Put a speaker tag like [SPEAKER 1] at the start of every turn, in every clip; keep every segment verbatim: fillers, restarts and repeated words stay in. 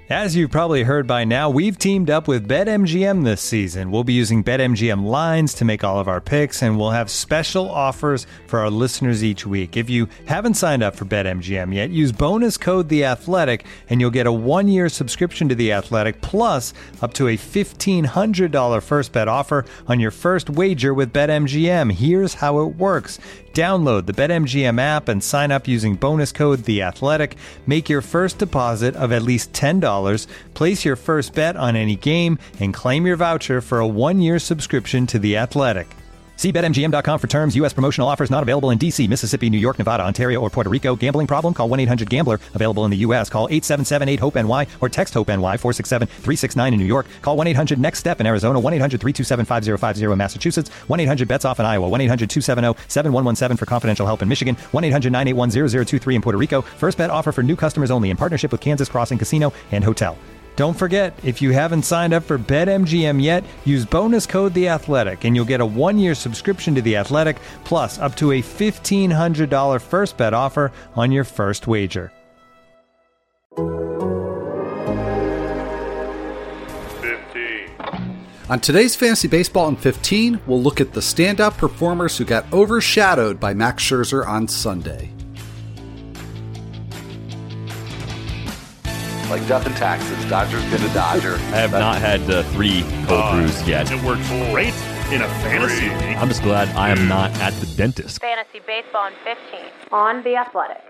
[SPEAKER 1] As you've probably heard by now, we've teamed up with BetMGM this season. We'll be using BetMGM lines to make all of our picks, and we'll have special offers for our listeners each week. If you haven't signed up for BetMGM yet, use bonus code The Athletic, and you'll get a one-year subscription to The Athletic, plus up to a fifteen hundred dollars first bet offer on your first wager with BetMGM. Here's how it works. Download the BetMGM app and sign up using bonus code The Athletic. Make your first deposit of at least ten dollars. Place your first bet on any game and claim your voucher for a one-year subscription to The Athletic. See Bet M G M dot com for terms. U S promotional offers not available in D C, Mississippi, New York, Nevada, Ontario, or Puerto Rico. Gambling problem? Call one eight hundred gambler. Available in the U S. Call eight seven seven eight hope N Y or text HOPE-NY four six seven three six nine in New York. Call one eight hundred next step in Arizona. one eight hundred three two seven five zero five zero in Massachusetts. one eight hundred bets off in Iowa. one eight hundred two seven zero seven one one seven for confidential help in Michigan. one eight hundred nine eight one zero zero two three in Puerto Rico. First bet offer for new customers only in partnership with Kansas Crossing Casino and Hotel. Don't forget, if you haven't signed up for BetMGM yet, use bonus code The Athletic, and you'll get a one-year subscription to The Athletic, plus up to a fifteen hundred dollars first bet offer on your first wager.
[SPEAKER 2] fifteen.
[SPEAKER 3] On today's Fantasy Baseball in fifteen, we'll look at the standout performers who got overshadowed by Max Scherzer on Sunday.
[SPEAKER 4] Like death and taxes, Dodger's been a Dodger.
[SPEAKER 5] I have not had uh, three cold
[SPEAKER 2] Uh,
[SPEAKER 5] brews yet.
[SPEAKER 2] It works great in a fantasy league.
[SPEAKER 5] I'm just glad I am not at the dentist.
[SPEAKER 6] Fantasy Baseball in fifteen on The Athletic.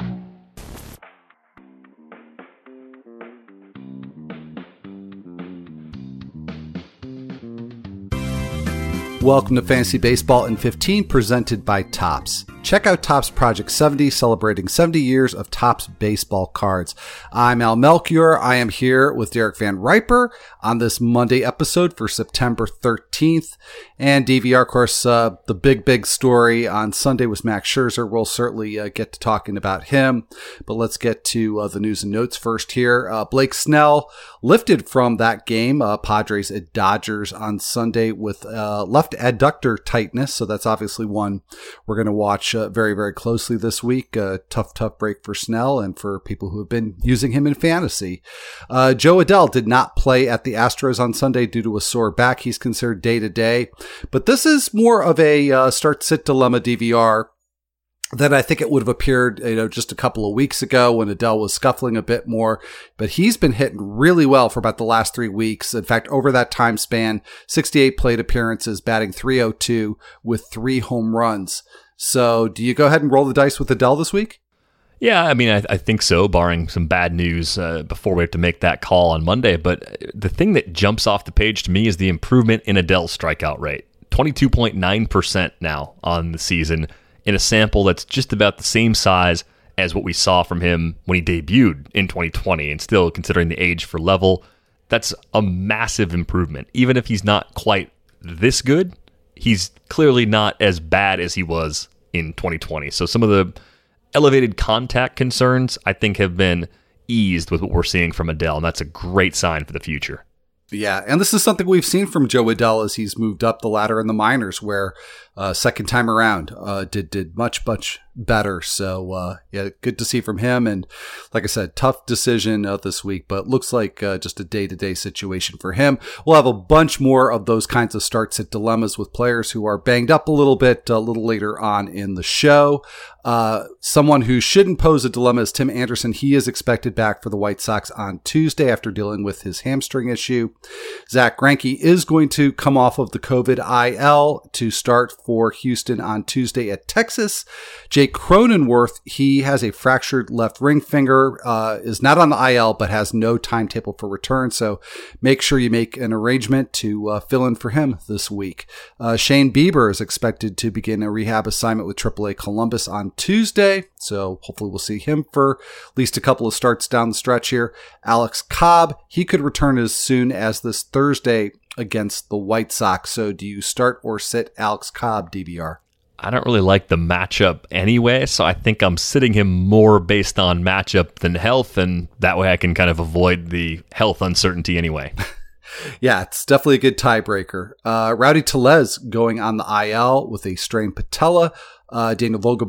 [SPEAKER 3] Welcome to Fantasy Baseball in fifteen, presented by Topps. Check out Topps Project seventy, celebrating seventy years of Topps baseball cards. I'm Al Melchior. I am here with Derek Van Riper on this Monday episode for September thirteenth. And D V R, of course, uh, the big, big story on Sunday was Max Scherzer. We'll certainly uh, get to talking about him. But let's get to uh, the news and notes first here. Uh, Blake Snell lifted from that game, uh, Padres at Dodgers on Sunday with uh, left adductor tightness. So that's obviously one we're going to watch uh, very, very closely this week. Uh, tough, tough break for Snell and for people who have been using him in fantasy. Uh, Joe Adell did not play at the Astros on Sunday due to a sore back. He's considered day to day. But this is more of a uh, start-sit dilemma, D V R, than I think it would have appeared, you know, just a couple of weeks ago when Adell was scuffling a bit more. But he's been hitting really well for about the last three weeks. In fact, over that time span, sixty-eight plate appearances, batting three oh two with three home runs. So do you go ahead and roll the dice with Adell this week?
[SPEAKER 5] Yeah, I mean, I, I think so, barring some bad news uh, before we have to make that call on Monday. But the thing that jumps off the page to me is the improvement in Adell's strikeout rate. twenty-two point nine percent now on the season in a sample that's just about the same size as what we saw from him when he debuted in twenty twenty. And still, considering the age for level, that's a massive improvement. Even if he's not quite this good, he's clearly not as bad as he was in twenty twenty. So some of the elevated contact concerns, I think, have been eased with what we're seeing from Adell, and that's a great sign for the future.
[SPEAKER 3] Yeah, and this is something we've seen from Joe Adell as he's moved up the ladder in the minors, where uh, second time around uh, did did much, much better. So, uh, yeah, good to see from him. And like I said, tough decision uh, this week, but looks like uh, just a day-to-day situation for him. We'll have a bunch more of those kinds of start-sit dilemmas with players who are banged up a little bit a little later on in the show. Uh, someone who shouldn't pose a dilemma is Tim Anderson. He is expected back for the White Sox on Tuesday after dealing with his hamstring issue. Zach Greinke is going to come off of the COVID I L to start for Houston on Tuesday at Texas. Jake Cronenworth, he has a fractured left ring finger, uh, is not on the I L, but has no timetable for return. So make sure you make an arrangement to uh, fill in for him this week. Uh, Shane Bieber is expected to begin a rehab assignment with triple A Columbus on Tuesday. So hopefully we'll see him for at least a couple of starts down the stretch here. Alex Cobb, he could return as soon as this Thursday against the White Sox. So do you start or sit Alex Cobb, D V R?
[SPEAKER 5] I don't really like the matchup anyway, so I think I'm sitting him more based on matchup than health, and that way I can kind of avoid the health uncertainty anyway.
[SPEAKER 3] Yeah, it's definitely a good tiebreaker. Uh, Rowdy Tellez going on the I L with a strained patella. Uh, Daniel Vogelbach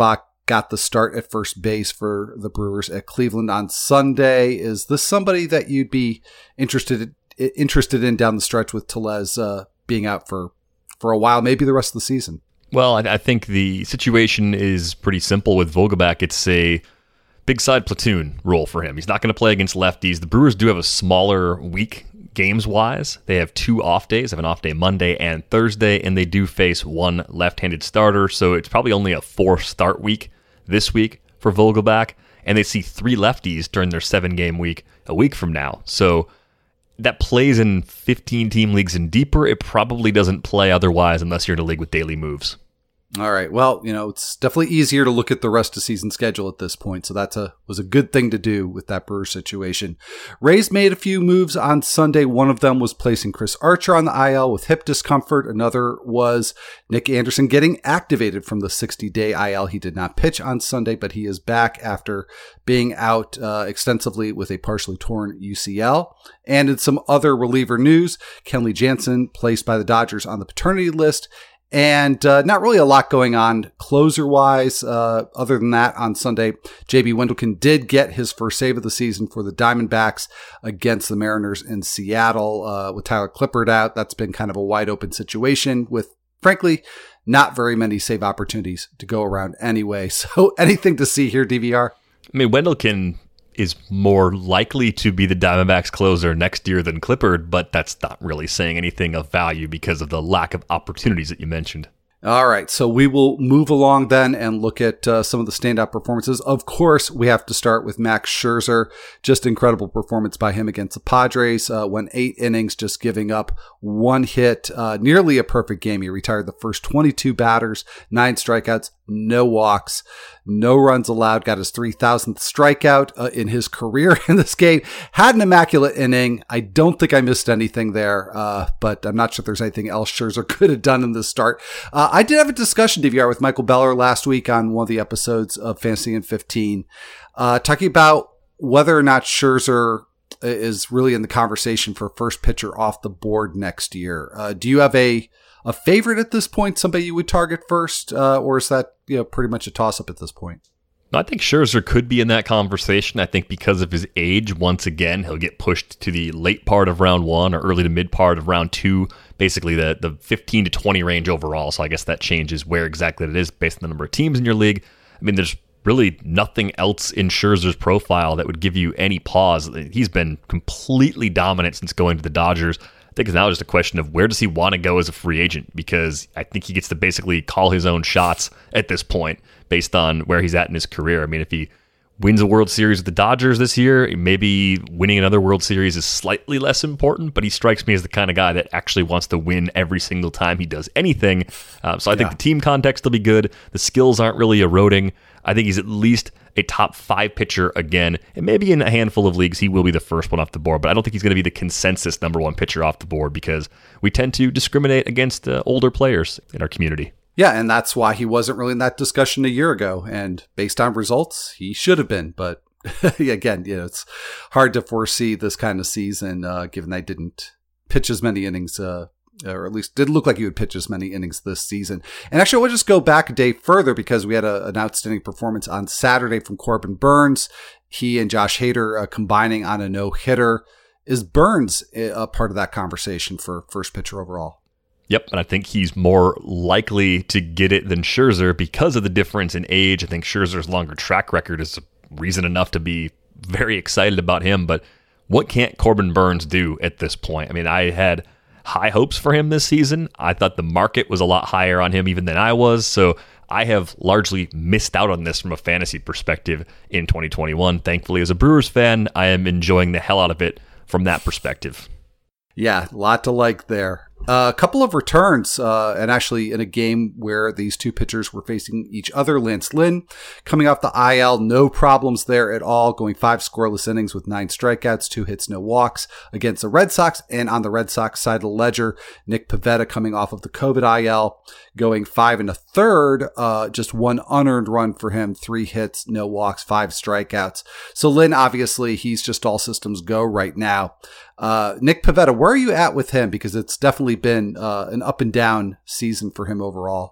[SPEAKER 3] got the start at first base for the Brewers at Cleveland on Sunday. Is this somebody that you'd be interested interested in down the stretch with Tellez uh, being out for, for a while, maybe the rest of the season?
[SPEAKER 5] Well, I, I think the situation is pretty simple with Vogelbach. It's a big side platoon role for him. He's not going to play against lefties. The Brewers do have a smaller week games-wise. They have two off days. They have an off day Monday and Thursday, and they do face one left-handed starter, so it's probably only a four-start week this week for Vogelbach, and they see three lefties during their seven-game week a week from now. So that plays in fifteen-team leagues and deeper. It probably doesn't play otherwise unless you're in a league with daily moves.
[SPEAKER 3] All right. Well, you know, it's definitely easier to look at the rest of season schedule at this point. So that's a was a good thing to do with that Brewers situation. Rays made a few moves on Sunday. One of them was placing Chris Archer on the I L with hip discomfort. Another was Nick Anderson getting activated from the sixty-day I L. He did not pitch on Sunday, but he is back after being out uh, extensively with a partially torn U C L. And in some other reliever news, Kenley Jansen placed by the Dodgers on the paternity list. And uh, not really a lot going on closer-wise. Uh, other than that, on Sunday, J B Wendelken did get his first save of the season for the Diamondbacks against the Mariners in Seattle. Uh, with Tyler Clippard out, that's been kind of a wide-open situation with, frankly, not very many save opportunities to go around anyway. So anything to see here, D V R?
[SPEAKER 5] I mean, Wendelken is more likely to be the Diamondbacks closer next year than Clippard, but that's not really saying anything of value because of the lack of opportunities that you mentioned.
[SPEAKER 3] All right, so we will move along then and look at uh, some of the standout performances. Of course, we have to start with Max Scherzer. Just incredible performance by him against the Padres. Uh, went eight innings, just giving up one hit, uh, nearly a perfect game. He retired the first twenty-two batters, nine strikeouts, no walks, no runs allowed. Got his three thousandth strikeout uh, in his career in this game. Had an immaculate inning. I don't think I missed anything there, uh, but I'm not sure if there's anything else Scherzer could have done in this start. Uh, I did have a discussion, D V R, with Michael Beller last week on one of the episodes of Fantasy in fifteen, uh, talking about whether or not Scherzer is really in the conversation for first pitcher off the board next year. Uh, do you have a a favorite at this point, somebody you would target first, uh, or is that, you know, pretty much a toss-up at this point?
[SPEAKER 5] I think Scherzer could be in that conversation. I think because of his age, once again, he'll get pushed to the late part of round one or early to mid part of round two, basically the, the fifteen to twenty range overall. So I guess that changes where exactly it is based on the number of teams in your league. I mean, there's really nothing else in Scherzer's profile that would give you any pause. He's been completely dominant since going to the Dodgers. I think it's now just a question of where does he want to go as a free agent, because I think he gets to basically call his own shots at this point based on where he's at in his career. I mean, if he wins a World Series with the Dodgers this year, maybe winning another World Series is slightly less important, but he strikes me as the kind of guy that actually wants to win every single time he does anything. Uh, so I think
[SPEAKER 3] yeah.
[SPEAKER 5] the team context will be good. The skills aren't really eroding. I think he's at least a top five pitcher again, and maybe in a handful of leagues he will be the first one off the board, but I don't think he's going to be the consensus number one pitcher off the board because we tend to discriminate against uh, older players in our community.
[SPEAKER 3] Yeah, and that's why he wasn't really in that discussion a year ago, and based on results, he should have been, but again, you know, it's hard to foresee this kind of season, uh, given they didn't pitch as many innings, uh, or at least didn't look like he would pitch as many innings this season. And actually, we'll just go back a day further because we had a, an outstanding performance on Saturday from Corbin Burnes. He and Josh Hader uh, combining on a no-hitter. Is Burnes a part of that conversation for first pitcher overall?
[SPEAKER 5] Yep, and I think he's more likely to get it than Scherzer because of the difference in age. I think Scherzer's longer track record is reason enough to be very excited about him, but what can't Corbin Burnes do at this point? I mean, I had high hopes for him this season. I thought the market was a lot higher on him even than I was, so I have largely missed out on this from a fantasy perspective in twenty twenty-one. Thankfully, as a Brewers fan, I am enjoying the hell out of it from that perspective.
[SPEAKER 3] Yeah, a lot to like there. Uh, a couple of returns, uh, and actually in a game where these two pitchers were facing each other. Lance Lynn coming off the I L, no problems there at all, going five scoreless innings with nine strikeouts, two hits, no walks against the Red Sox. And on the Red Sox side of the ledger, Nick Pivetta coming off of the COVID I L, going five and a third, uh, just one unearned run for him, three hits, no walks, five strikeouts. So Lynn, obviously, he's just all systems go right now. Uh, Nick Pivetta, where are you at with him? Because it's definitely been uh, an up and down season for him overall.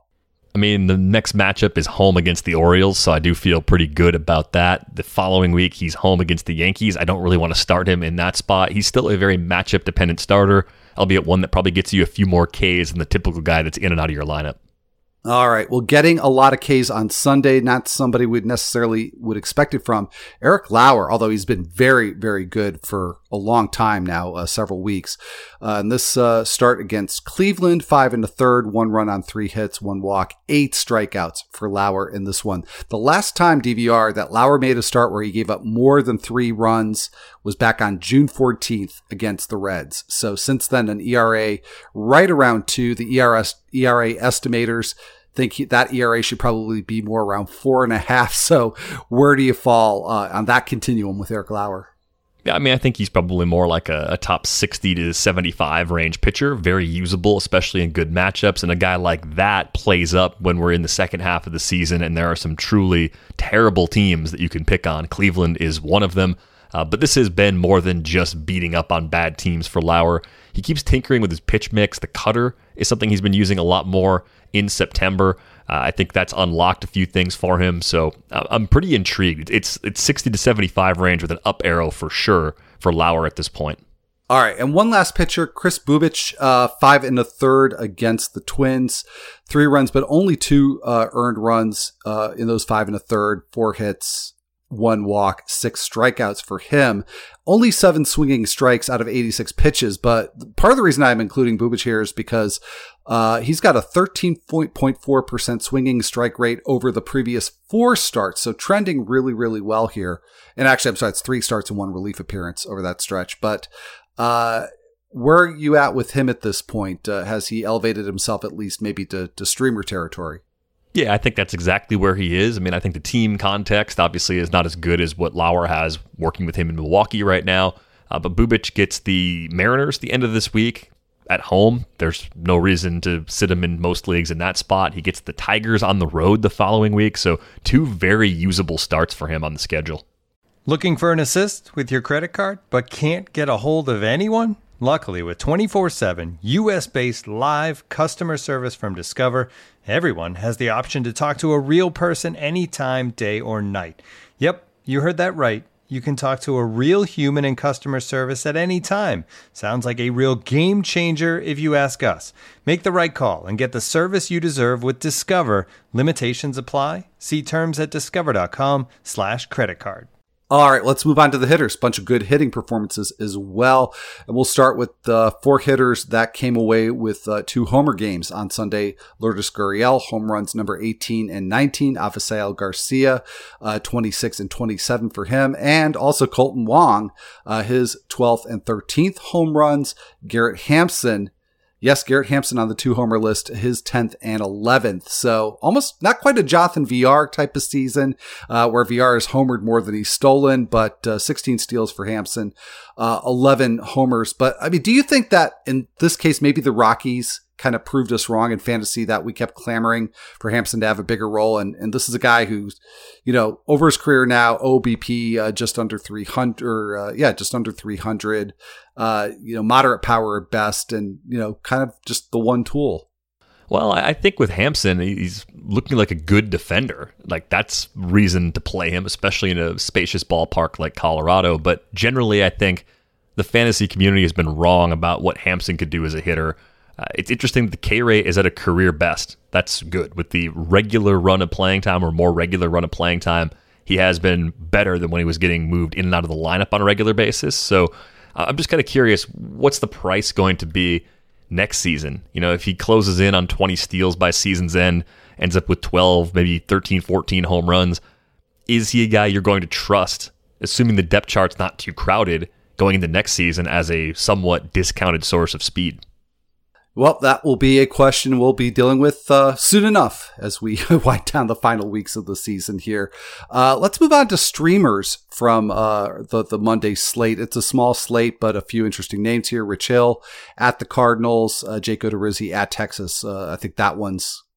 [SPEAKER 5] I mean, the next matchup is home against the Orioles, so I do feel pretty good about that. The following week, he's home against the Yankees. I don't really want to start him in that spot. He's still a very matchup-dependent starter, albeit one that probably gets you a few more Ks than the typical guy that's in and out of your lineup.
[SPEAKER 3] All right. Well, getting a lot of Ks on Sunday, not somebody we'd necessarily would expect it from. Eric Lauer, although he's been very, very good for a long time now, uh, several weeks. Uh, and this uh, start against Cleveland, five and a third, one run on three hits, one walk, eight strikeouts for Lauer in this one. The last time, D V R, that Lauer made a start where he gave up more than three runs was back on June fourteenth against the Reds. So since then, an E R A right around two. The E R S, E R A estimators think he, that E R A should probably be more around four and a half. So where do you fall uh, on that continuum with Eric Lauer?
[SPEAKER 5] Yeah, I mean, I think he's probably more like a, a top sixty to seventy-five range pitcher, very usable, especially in good matchups. And a guy like that plays up when we're in the second half of the season and there are some truly terrible teams that you can pick on. Cleveland is one of them. Uh, but this has been more than just beating up on bad teams for Lauer. He keeps tinkering with his pitch mix. The cutter is something he's been using a lot more in September. Uh, I think that's unlocked a few things for him. So uh, I'm pretty intrigued. It's it's sixty to seventy-five range with an up arrow for sure for Lauer at this point.
[SPEAKER 3] All right, and one last pitcher, Kris Bubic, uh, five and a third against the Twins. Three runs, but only two uh, earned runs uh, in those five and a third, four hits, one walk, six strikeouts for him. Only seven swinging strikes out of eighty-six pitches. But part of the reason I'm including Bubic here is because uh, he's got a thirteen point four percent swinging strike rate over the previous four starts. So trending really, really well here. And actually, I'm sorry, it's three starts and one relief appearance over that stretch. But uh, where are you at with him at this point? Uh, has he elevated himself at least maybe to, to streamer territory?
[SPEAKER 5] Yeah, I think that's exactly where he is. I mean, I think the team context obviously is not as good as what Lauer has working with him in Milwaukee right now. Uh, but Bubic gets the Mariners the end of this week at home. There's no reason to sit him in most leagues in that spot. He gets the Tigers on the road the following week. So two very usable starts for him on the schedule.
[SPEAKER 1] Looking for an assist with your credit card, but can't get a hold of anyone? Luckily, with twenty-four seven U S-based live customer service from Discover, everyone has the option to talk to a real person anytime, day or night. Yep, you heard that right. You can talk to a real human in customer service at any time. Sounds like a real game changer if you ask us. Make the right call and get the service you deserve with Discover. Limitations apply. See terms at discover.com slash credit card.
[SPEAKER 3] All right, let's move on to the hitters. Bunch of good hitting performances as well. And we'll start with the uh, four hitters that came away with uh, two homer games on Sunday. Lourdes Gurriel, home runs number eighteen and nineteen. Avisail Garcia, uh, twenty-six and twenty-seven for him. And also Colton Wong, uh, his twelfth and thirteenth home runs. Garrett Hampson, yes, Garrett Hampson on the two homer list, his tenth and eleventh. So almost not quite a Jonathan V R type of season uh, where V R has homered more than he's stolen, but uh, sixteen steals for Hampson, uh, eleven homers. But I mean, do you think that in this case, maybe the Rockies kind of proved us wrong in fantasy that we kept clamoring for Hampson to have a bigger role? And, and this is a guy who's, you know, over his career now, O B P uh, just under three hundred, or, uh, yeah, just under three hundred. Uh, you know, moderate power at best, and, you know, kind of just the one tool.
[SPEAKER 5] Well, I think with Hampson, he's looking like a good defender. Like, that's reason to play him, especially in a spacious ballpark like Colorado. But generally, I think the fantasy community has been wrong about what Hampson could do as a hitter. Uh, it's interesting that the K rate is at a career best. That's good. With the regular run of playing time, or more regular run of playing time, he has been better than when he was getting moved in and out of the lineup on a regular basis. So I'm just kind of curious, what's the price going to be next season? You know, if he closes in on twenty steals by season's end, ends up with twelve, maybe thirteen, fourteen home runs, is he a guy you're going to trust, assuming the depth chart's not too crowded, going into next season as a somewhat discounted source of speed?
[SPEAKER 3] Well, that will be a question we'll be dealing with uh, soon enough as we wind down the final weeks of the season here. Uh, let's move on to streamers from uh, the, the Monday slate. It's a small slate, but a few interesting names here. Rich Hill at the Cardinals, uh, Jake Odorizzi at Texas. Uh, I think that one's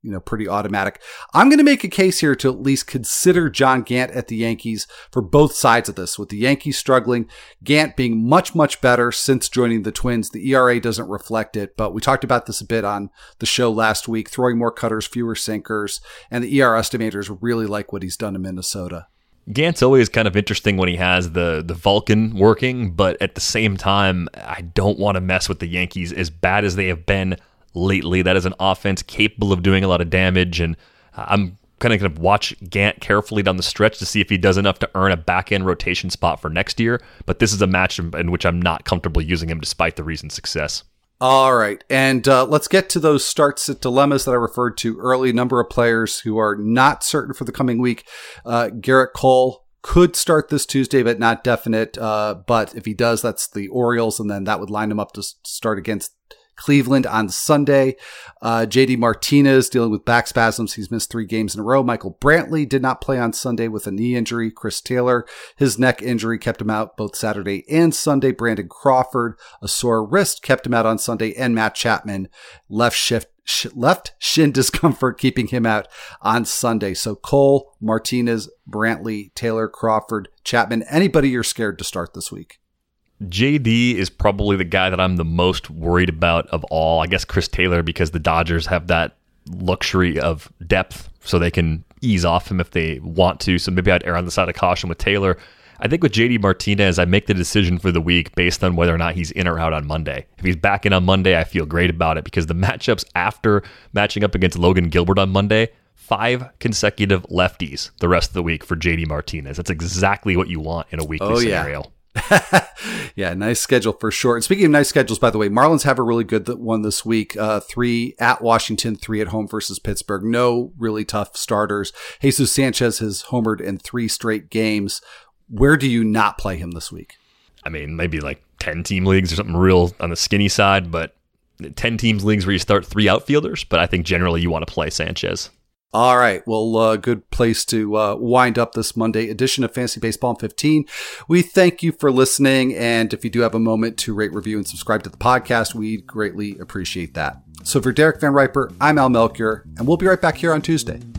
[SPEAKER 3] you know, pretty automatic. I'm going to make a case here to at least consider John Gant at the Yankees for both sides of this. With the Yankees struggling, Gant being much, much better since joining the Twins. The E R A doesn't reflect it, but we talked about this a bit on the show last week, throwing more cutters, fewer sinkers, and the E R estimators really like what he's done in Minnesota.
[SPEAKER 5] Gant's always kind of interesting when he has the, the Vulcan working, but at the same time, I don't want to mess with the Yankees as bad as they have been lately. That is an offense capable of doing a lot of damage, and I'm kind of going to watch Gant carefully down the stretch to see if he does enough to earn a back-end rotation spot for next year, but this is a match in which I'm not comfortable using him despite the recent success.
[SPEAKER 3] All right, and uh, let's get to those starts at dilemmas that I referred to early. Number of players who are not certain for the coming week. Uh, Garrett Cole could start this Tuesday, but not definite. Uh, but if he does, that's the Orioles, and then that would line him up to start against Cleveland on Sunday. Uh, J D Martinez dealing with back spasms. He's missed three games in a row. Michael Brantley did not play on Sunday with a knee injury. Chris Taylor, his neck injury kept him out both Saturday and Sunday. Brandon Crawford, a sore wrist, kept him out on Sunday. And Matt Chapman, left shift, sh- left shin discomfort, keeping him out on Sunday. So Cole, Martinez, Brantley, Taylor, Crawford, Chapman, anybody you're scared to start this week?
[SPEAKER 5] J D is probably the guy that I'm the most worried about of all. I guess Chris Taylor, because the Dodgers have that luxury of depth, so they can ease off him if they want to. So maybe I'd err on the side of caution with Taylor. I think with J D Martinez, I make the decision for the week based on whether or not he's in or out on Monday. If he's back in on Monday, I feel great about it because the matchups after matching up against Logan Gilbert on Monday, five consecutive lefties the rest of the week for J D Martinez. That's exactly what you want in a weekly
[SPEAKER 3] oh,
[SPEAKER 5] scenario.
[SPEAKER 3] Yeah. Yeah, nice schedule for sure. And speaking of nice schedules, by the way, Marlins have a really good one this week. Uh, three at Washington, three at home versus Pittsburgh. No really tough starters. Jesus Sanchez has homered in three straight games. Where do you not play him this week?
[SPEAKER 5] I mean, maybe like ten team leagues or something real on the skinny side, but ten teams leagues where you start three outfielders. But I think generally you want to play Sanchez.
[SPEAKER 3] All right. Well, uh, good place to uh, wind up this Monday edition of Fantasy Baseball in fifteen. We thank you for listening. And if you do have a moment to rate, review, and subscribe to the podcast, we'd greatly appreciate that. So for Derek Van Riper, I'm Al Melchior, and we'll be right back here on Tuesday.